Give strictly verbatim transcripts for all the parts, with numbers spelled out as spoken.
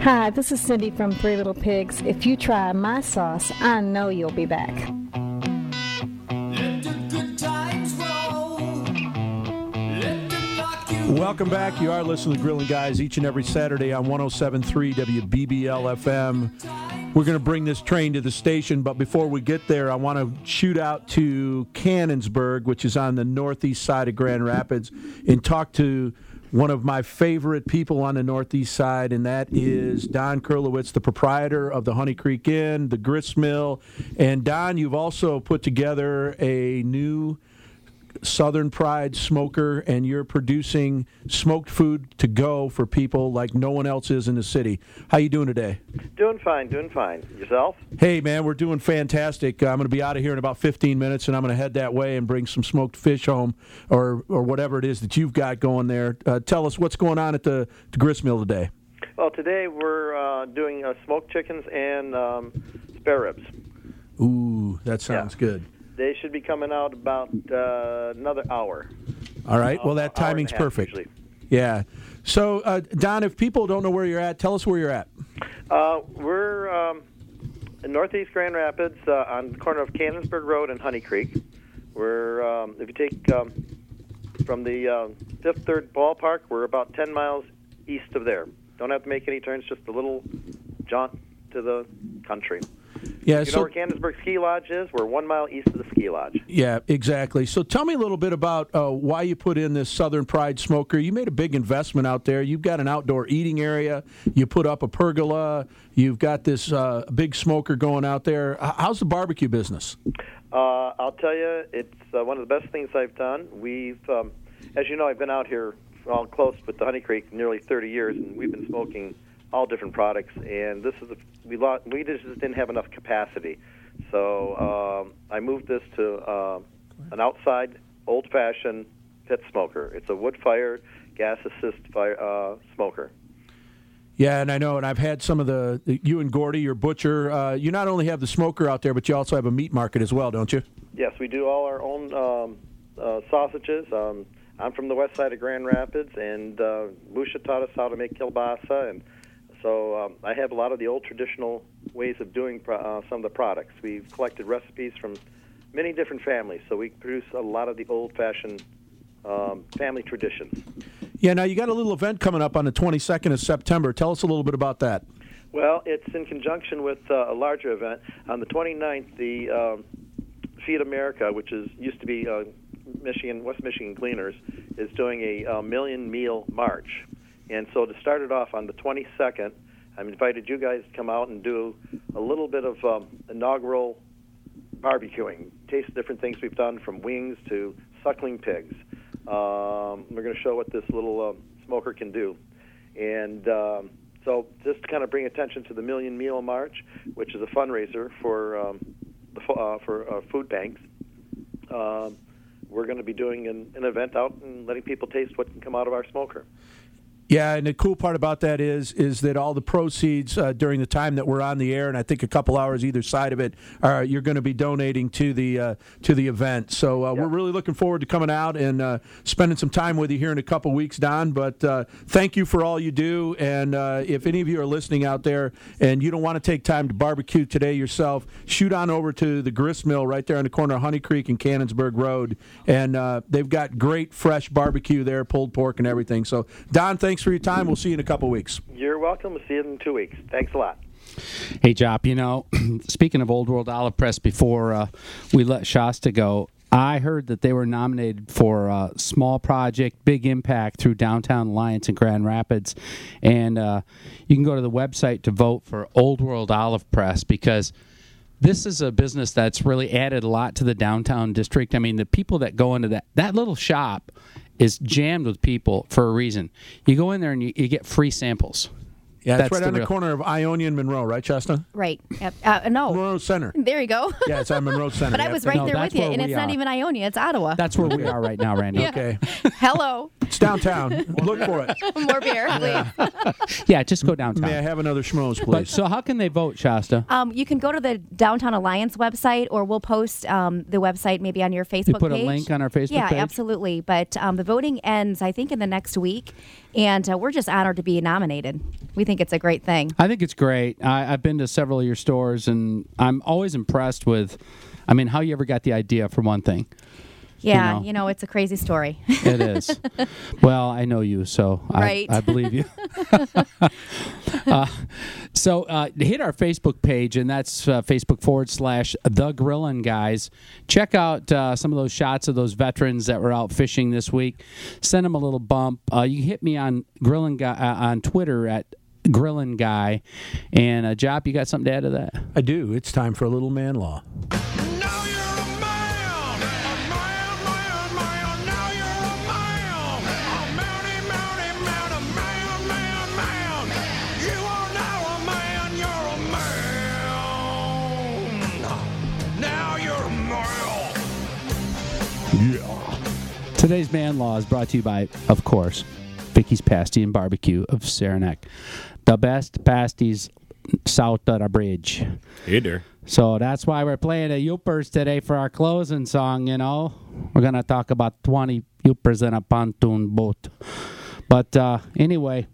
Hi, this is Cindy from Three Little Pigs. If you try my sauce, I know you'll be back. Welcome back. You are listening to Grilling Guys each and every Saturday on one oh seven point three W B B L F M. We're going to bring this train to the station, but before we get there, I want to shoot out to Cannonsburg, which is on the northeast side of Grand Rapids, and talk to one of my favorite people on the northeast side, and that is Don Kurlowitz, the proprietor of the Honey Creek Inn, the grist mill. And Don, you've also put together a new Southern Pride smoker, and you're producing smoked food to go for people like no one else is in the city. How you doing today? Doing fine, doing fine. Yourself? Hey, man, we're doing fantastic. I'm going to be out of here in about fifteen minutes, and I'm going to head that way and bring some smoked fish home or or whatever it is that you've got going there. Uh, tell us what's going on at the, the grist mill today. Well, today we're uh, doing uh, smoked chickens and um, spare ribs. Ooh, that sounds yeah. good. They should be coming out about uh, another hour. All right. Well, that uh, timing's hour and a half, perfect. Usually. Yeah. So, uh, Don, if people don't know where you're at, tell us where you're at. Uh, we're um, in northeast Grand Rapids uh, on the corner of Cannonsburg Road and Honey Creek. We're, um, if you take um, from the uh, Fifth Third Ballpark, we're about ten miles east of there. Don't have to make any turns, just a little jaunt to the country. Yeah, you so, know where Cannonsburg Ski Lodge is? We're one mile east of the ski lodge. Yeah, exactly. So tell me a little bit about uh, why you put in this Southern Pride smoker. You made a big investment out there. You've got an outdoor eating area. You put up a pergola. You've got this uh, big smoker going out there. How's the barbecue business? Uh, I'll tell you, it's uh, one of the best things I've done. We've, um, as you know, I've been out here all close with the Honey Creek nearly thirty years, and we've been smoking all different products, and this is a, we lost, we just didn't have enough capacity, so um, I moved this to uh, an outside old-fashioned pit smoker. It's a wood-fired gas assist fire uh, smoker. Yeah, and I know, and I've had some of the you and Gordy, your butcher. Uh, you not only have the smoker out there, but you also have a meat market as well, don't you? Yes, we do all our own um, uh, sausages. Um, I'm from the west side of Grand Rapids, and uh, Musha taught us how to make kielbasa, and So um, I have a lot of the old traditional ways of doing pro- uh, some of the products. We've collected recipes from many different families, so we produce a lot of the old-fashioned um, family traditions. Yeah, now you got a little event coming up on the twenty-second of September. Tell us a little bit about that. Well, it's in conjunction with uh, a larger event. On the twenty-ninth, the um, Feed America, which is used to be uh, Michigan West Michigan Gleaners, is doing a uh, Million Meal March. And so to start it off on the twenty-second, I've invited you guys to come out and do a little bit of um, inaugural barbecuing, taste different things we've done from wings to suckling pigs. Um, we're going to show what this little uh, smoker can do. And um, so just to kind of bring attention to the Million Meal March, which is a fundraiser for, um, the, uh, for uh, food banks, um, we're going to be doing an, an event out and letting people taste what can come out of our smoker. Yeah, and the cool part about that is is that all the proceeds uh, during the time that we're on the air, and I think a couple hours either side of it, are you're going to be donating to the uh, to the event. So uh, yeah. we're really looking forward to coming out and uh, spending some time with you here in a couple weeks, Don. But uh, thank you for all you do. And uh, if any of you are listening out there and you don't want to take time to barbecue today yourself, shoot on over to the grist mill right there on the corner of Honey Creek and Cannonsburg Road, and uh, they've got great fresh barbecue there, pulled pork and everything. So Don, thanks for your time. We'll see you in a couple weeks. You're welcome. We'll see you in two weeks. Thanks a lot. Hey, Jop, you know, speaking of Old World Olive Press, before uh, we let Shasta go, I heard that they were nominated for uh, Small Project, Big Impact through Downtown Alliance in Grand Rapids. And uh, you can go to the website to vote for Old World Olive Press because this is a business that's really added a lot to the downtown district. I mean, the people that go into that, that little shop is jammed with people for a reason. You go in there and you, you get free samples. Yeah, That's it's right the on the real- corner of Ionia and Monroe, right, Chestnut? Right. Yep. Uh, no. Monroe Center. There you go. Yeah, it's on Monroe Center. But I Yeah. was right No, there that's with you, where and we it's not are. even Ionia, it's Ottawa. That's where we are right now, Randy. Yeah. Okay. Hello. It's downtown. Look for it. More beer, please. Yeah, just go downtown. May I have another schmoes, But please? so how can they vote, Shasta? Um, you can go to the Downtown Alliance website, or we'll post um, the website maybe on your Facebook You put page. a link on our Facebook yeah, page? absolutely. But um, the voting ends, I think, in the next week. and uh, we're just honored to be nominated. We think it's a great thing. I think it's great. I, I've been to several of your stores, and I'm always impressed with, I mean, how you ever got the idea, for one thing. Yeah, You know. you know, it's a crazy story. It is. Well, I know you, so Right. I, I believe you. uh, so uh, hit our Facebook page, and that's uh, Facebook forward slash The Grillin' Guys. Check out uh, some of those shots of those veterans that were out fishing this week. Send them a little bump. Uh, you can hit me on Grillin' Guy uh, on Twitter at Grillin' Guy. And uh, Jop, you got something to add to that? I do. It's time for a little man law. Now you're a man, a man, man, man. Now you're a man, a mounty, mounty, man, a man, man, man. You are now a man, you're a man. Now you're a man. Yeah. Today's Man Law is brought to you by, of course, Vicky's Pasty and Barbecue of Saranac. The best pasties south of the bridge. Hey there. So that's why we're playing the Yoopers today for our closing song, you know. We're going to talk about twenty Yoopers in a pontoon boat. But uh, anyway,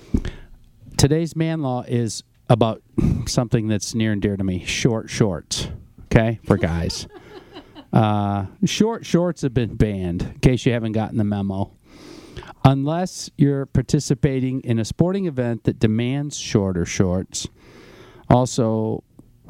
today's Man Law is about something that's near and dear to me, short shorts, okay, for guys. Uh, short shorts have been banned, in case you haven't gotten the memo. Unless you're participating in a sporting event that demands shorter shorts. Also,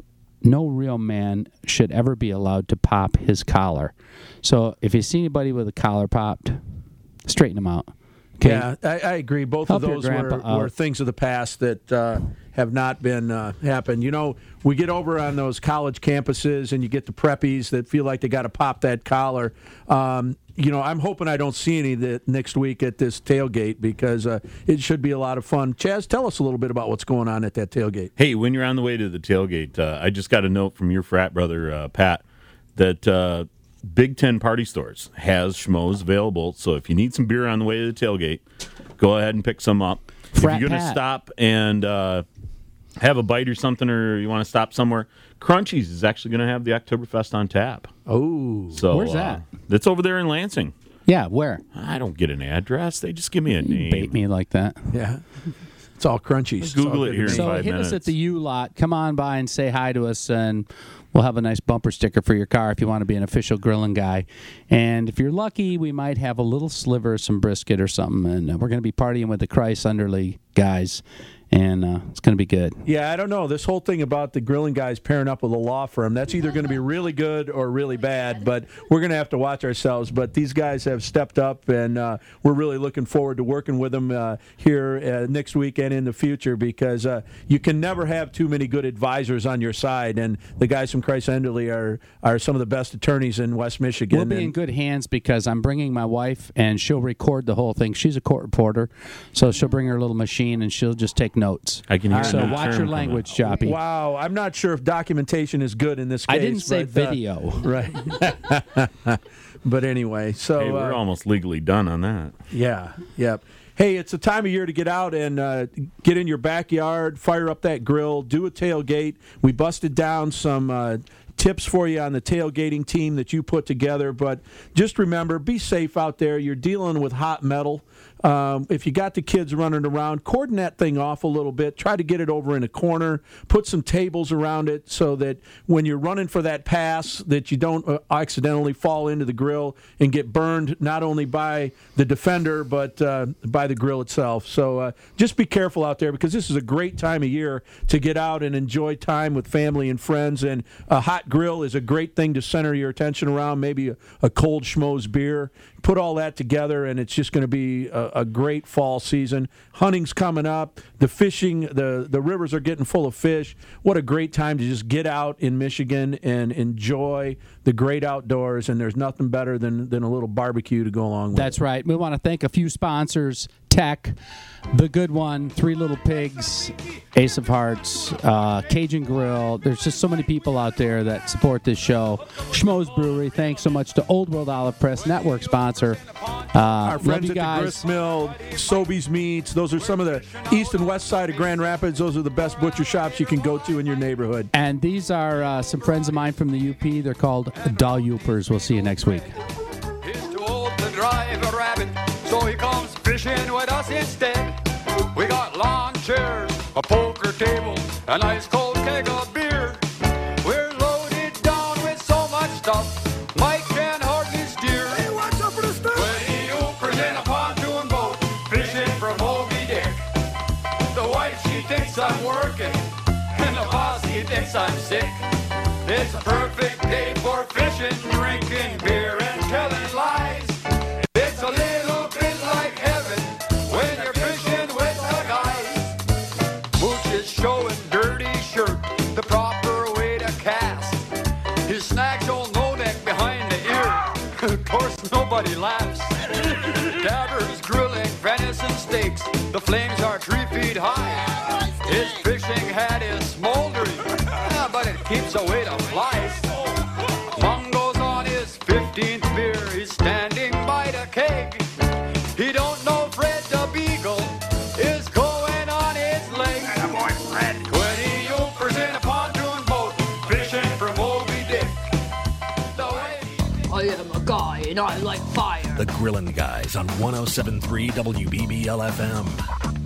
no real man should ever be allowed to pop his collar. So if you see anybody with a collar popped, straighten them out. Okay? Yeah, I, I agree. Both Help of your those were, grandpa out. were things of the past that uh, have not been uh, happened. You know, we get over on those college campuses and you get the preppies that feel like they got to pop that collar. Um, you know, I'm hoping I don't see any that next week at this tailgate because uh, it should be a lot of fun. Chaz, tell us a little bit about what's going on at that tailgate. Hey, when you're on the way to the tailgate, uh, I just got a note from your frat brother, uh, Pat, that uh, Big Ten Party Stores has schmoes available. So if you need some beer on the way to the tailgate, go ahead and pick some up. Frat if you're going to Pat. stop and uh, have a bite or something, or you want to stop somewhere, Crunchies is actually going to have the Oktoberfest on tap. Oh, So Where's uh, that? That's over there in Lansing. Yeah, where? I don't get an address. They just give me a name. Bait me like that. yeah. It's all crunchy. It's Google all it good here to in me. So five hit us minutes. at the U lot. Come on by and say hi to us, and we'll have a nice bumper sticker for your car if you want to be an official grilling guy. And if you're lucky, we might have a little sliver of some brisket or something. And uh, we're going to be partying with the Christ Underly guys, and uh, it's going to be good. Yeah, I don't know. This whole thing about the grilling guys pairing up with a law firm, that's either going to be really good or really bad, but we're going to have to watch ourselves. But these guys have stepped up, and uh, we're really looking forward to working with them uh, here uh, next week and in the future because uh, you can never have too many good advisors on your side, and the guys from Christ Enderly are, are some of the best attorneys in West Michigan. We'll be in and- good hands because I'm bringing my wife, and she'll record the whole thing. She's a court reporter, so she'll bring her little machine, and she'll just take notes. I can hear So a new watch term your coming. language, Joppy. Wow, I'm not sure if documentation is good in this case. I didn't say but, uh, video. right. But anyway, so Hey, we're uh, almost legally done on that. yeah, yep. Hey, it's a time of year to get out and uh, get in your backyard, fire up that grill, do a tailgate. We busted down some uh, tips for you on the tailgating team that you put together, but just remember, be safe out there. You're dealing with hot metal. Um, if you got the kids running around, cordon that thing off a little bit. Try to get it over in a corner. Put some tables around it so that when you're running for that pass, that you don't uh, accidentally fall into the grill and get burned not only by the defender but uh, by the grill itself. So uh, just be careful out there because this is a great time of year to get out and enjoy time with family and friends. And a hot grill is a great thing to center your attention around. Maybe a, a cold schmoes beer. Put all that together, and it's just going to be a, a great fall season. Hunting's coming up. The fishing, the, the rivers are getting full of fish. What a great time to just get out in Michigan and enjoy the great outdoors, and there's nothing better than, than a little barbecue to go along with That's it. right. We want to thank a few sponsors: Tech, The Good One, Three Little Pigs, Ace of Hearts, uh, Cajun Grill. There's just so many people out there that support this show. Schmoes Brewery. Thanks so much to Old World Olive Press, network sponsor. Uh, Our love friends you at the guys. Grist Mill, Sobeys Meats, those are some of the east and west side of Grand Rapids. Those are the best butcher shops you can go to in your neighborhood. And these are uh, some friends of mine from the U P. They're called Doll Yoopers. We'll see you next week. He's too old to drive a rabbit. so he comes fishing with us instead. We got lawn chairs, a poker table, a nice cold keg of beer. We're loaded down with so much stuff, Mike can hardly steer. Hey, watch out for the stuff. twenty Oopers in a pontoon boat, fishing from Moby Dick. The wife, she thinks I'm working, and the boss, he thinks I'm sick. It's a perfect day for fishing, drinking beer, and telling lies. It's a little bit like heaven when you're fishing with the guys. Mooch is showing dirty shirt, the proper way to cast. His snacks old no neck behind the ear. Of course, nobody laughs. Dabber's grilling venison steaks. The flames are three feet high. His fishing hat is smoldering, ah, but it keeps away the flies. Mungo's on his fifteenth beer. He's standing by the keg. He don't know Fred the Beagle is going on his leg. That boy Fred. Twenty Yoopers in a pontoon boat, fishing from Moby Dick. The way I am a guy and I like fire. The Grillin' Guys on one oh seven point three W B B L F M.